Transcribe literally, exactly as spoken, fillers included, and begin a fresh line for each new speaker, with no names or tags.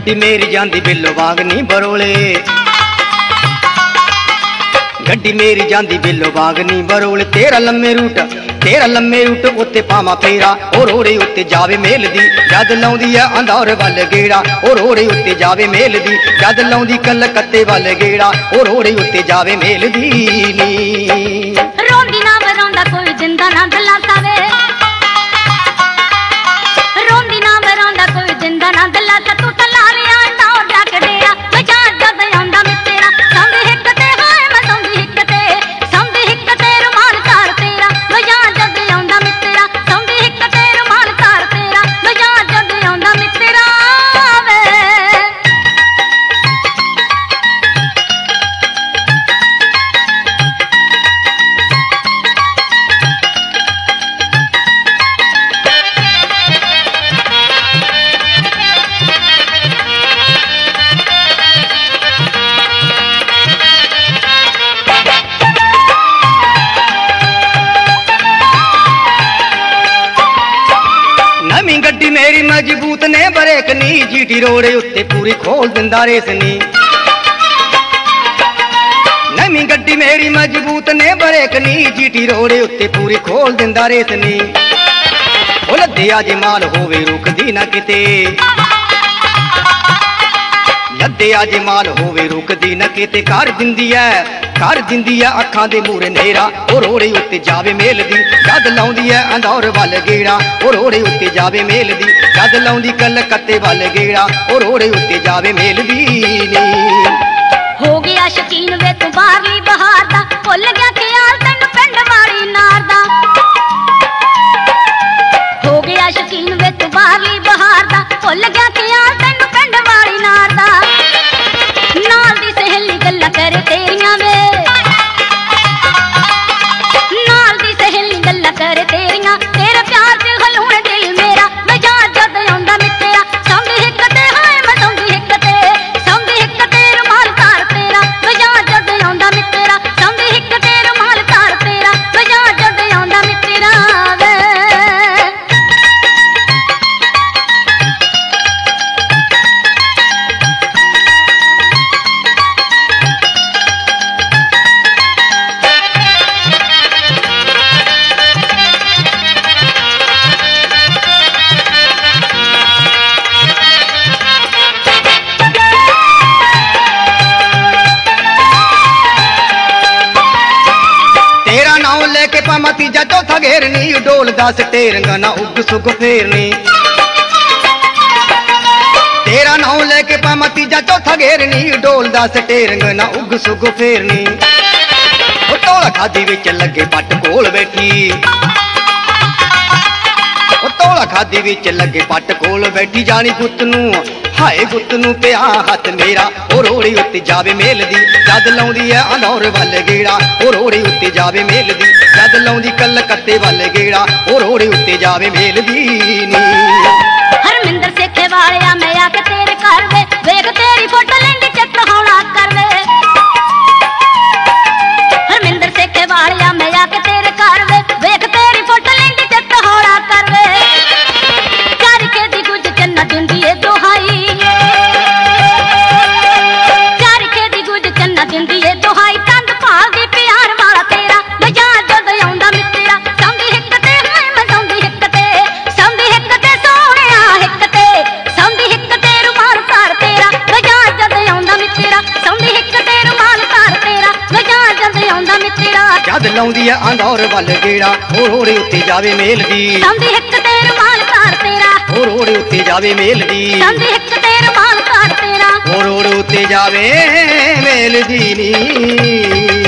गड्डी मेरी जांदी बिल्लो बाग नी बरोले, गड्डी मेरी जांदी बिल्लो बाग नी बरोले। तेरा लम्मे रूट तेरा लम्मे रूट उत्ते पावा फेरा, और रोड़े उत्ते जावे मेल दी जद लाउंदी है अंदौर वल गेड़ा, और रोड़े उत्ते जावे मेल दी जद लाउंदी कलकत्ते वल गेड़ा, और रोड़े उत्ते जावे मेल दी नी।
रोंदी ना वरांदा कोई जिंदा ना दिलासा वे, रोंदी ना वरांदा कोई जिंदा ना दिलासा। तू तो ला लिया अंदौर जाके डेरा, बजा जद आंदा मित्रा संग हिक ते हाय मैं संग हिक ते, संग हिक ते रुमाल कार तेरा, बजा जद आंदा मित्रा संग हिक ते रुमाल कार तेरा, बजा जद आंदा मित्रा वे।
नवी गड्डी मेरी मजबूत ने ब्रेक नी, जीटी रोड़े उत्ते पूरी खोल दिंदा रेस नी। नवी गड्डी मेरी मजबूत ने ब्रेक नी, जीटी रोड़े उत्ते पूरी खोल दिंदा रेस नी। ओ लद्दिया जे माल होवे रुकदी ना किते, लद्दिया जे माल होवे रुकदी ना किते। कर दिंदी है कर दिंदी है अखां दे मूरे नेरा, और रोड़े उत्ते जावे मेल दी जद लाउंदी है अंदौर वल गेड़ा, और रोड़े उत्ते जावे मेल दी जद लाउंदी कलकत्ते वल गेड़ा, और रोड़े उत्ते जावे मेल दी नी।
हो गया शकीन वे तू बारली बहार दा, भुल गया ख्याल तैनू पिंड वाली नार दा। हो गया शकीन वे तू बारली बहार दा, भुल गया ख्याल तैनू पिंड वाली नार दा। नाल दी सहेली गल्लां करे तेरियां वे, नाल दी सहेली गल्लां करे तेरियां, तेरे प्यार च हलूण दिल मेरा, बजा जद आंदा मित्रा संग हिक ते हाय मैं संग हिक ते, संग हिक ते रुमाल कार तेरा, बजा जद आंदा मित्रा संग हिक ते रुमाल कार तेरा, बजा जद आंदा मित्रा वे।
तेरा नाम लेके पामा तीजा चौथा घेरनी, डोल दस टेरंगा ना उग सुग फेरनी। तेरा नाम लेके पामा तीजा चौथा घेरनी, डोल दस टेरंगा ना उग सुग फेरनी। ओ तोला खादी विच लगे पट कोल बैठी, ओ तोला खादी विच लगे पट कोल बैठी। जानी गुੱਤ ਨੂੰ हाय गुੱਤ ਨੂੰ पिया हथ मेरा, ओ रोड़ी उत्ते जावे मेल दी जद लाउंदी है अंदौर वल गेड़ा, ओ रोड़ी उत्ते जावे मेल दी जद लाउंदी कलकत्ते वल गेड़ा, ओ रोड़ी उत्ते जावे मेल दी नी।
हरमिंदर सेखे वालिया मैं आके तेरे घर वे, वेख तेरी फोटो लेंदी चित्र होना कर वे। हरमिंदर सेखे वालिया मैं आके तेरे घर वे, वेख तेरी फोटो लेंदी चित्र होना कर वे। चरखे दी गुज चन्ना दिंदी ए दुहाई, चरखे दी गुज चन्ना दिंदी ए दुहाई, तंद भाल दी प्यार वाला तेरा, बजा जद आंदा मित्रा संग हिक ते हाय मैं संग हिक ते, संग हिक ते सोहणिया हिक ते, संग हिक ते रुमाल कार तेरा, बजा जद आंदा मित्रा संग हिक ते रुमाल कार तेरा, बजा जद आंदा मित्रा
जद लाउंदी है अंदौर वल गेड़ा, ओ रोड़ी उत्ते जावे मेल दी
संग हिक ते रुमाल कार तेरा,
ओ रोड़ी उत्ते जावे मेल दी
संग हिक ते रुमाल कार तेरा,
ओ रोड़ी उत्ते जावे मेल दी नी।